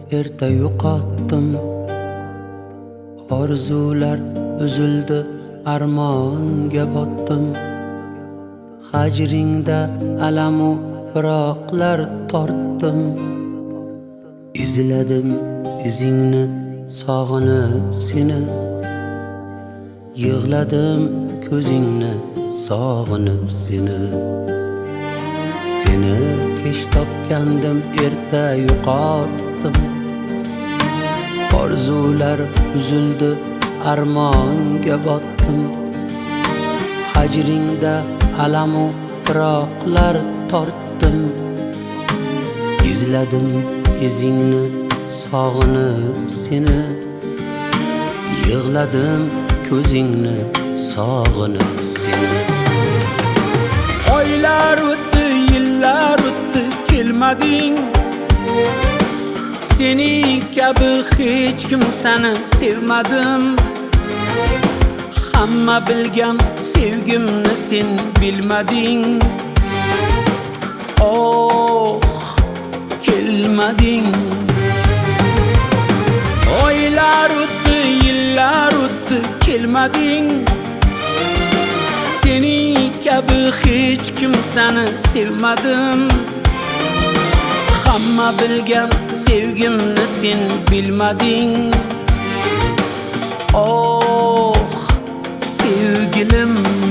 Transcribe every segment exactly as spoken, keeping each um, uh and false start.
erta yo'qotdim. Orzular uzildi, armonga botdim. Hajringda alamu firoqlar tortdim. Izladim izingni, sog'inib seni. Yig'ladim ko'zingni, sog'inib seni. Seni kech topgandim, erta yo'qotdim. Orzular uzildi, armonga botdim. Hajringda alamu firoqlar tortdim. Izladim izingni, sog'inib seni. Yig'ladim ko'zingni, sog'inib seni. Oylar o'tdi, yillar o'tdi, kelmading. Seni kabi hech kimsani sevmadim. Hamma bilgan sevgimni sen bilmading. Oh, kelmading. Oylar o'tdi, yillar o'tdi, kelmading. Seni kabi hech kimsani sevmadim. Hamma bilgan sevgimni sen bilmading. Oh, sevgilim.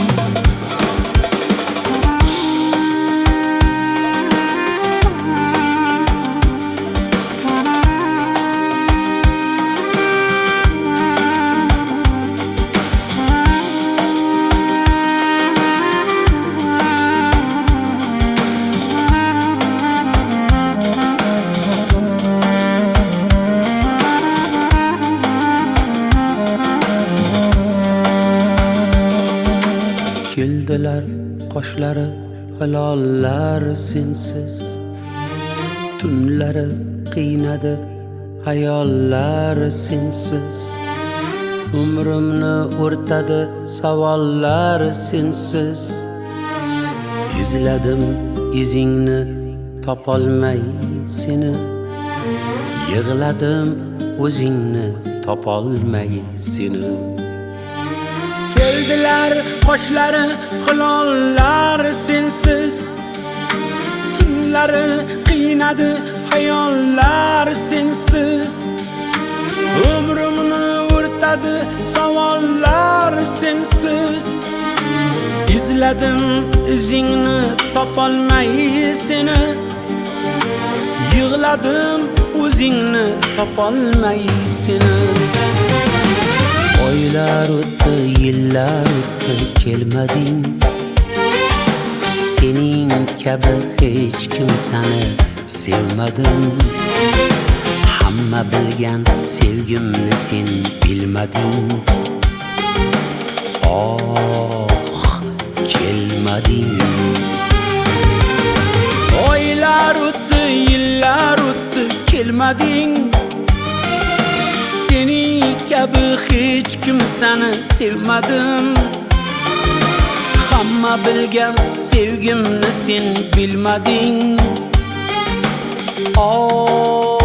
Keldilar qoshlari hilollar sensiz. Tunlari qiynadi hayollar sensiz. Umrimni o'rtadi savollar sensiz. Izladim izingni, topolmay seni. Yig'ladim o'zingni, topolmay seni. Keldilar qoshlari hilollar sensiz. Tunlari qiynadi hayollar sensiz. Umrimni o'rtadi savollar sensiz. Izladim izingni, topolmay seni. Yig'ladim o'zingni, topolmay seni. Oylar o'tdi, yillar o'tdi, kelmading. Sening kabi hech kimsani sevmadim. Hamma bilgan sevgimni sen bilmading. Oh, kelmading. Oylar o'tdi, yillar o'tdi, kelmading. Seni kabi hech kimsani sevmadim. Hamma bilgan sevgimni sen bilmading. Oh,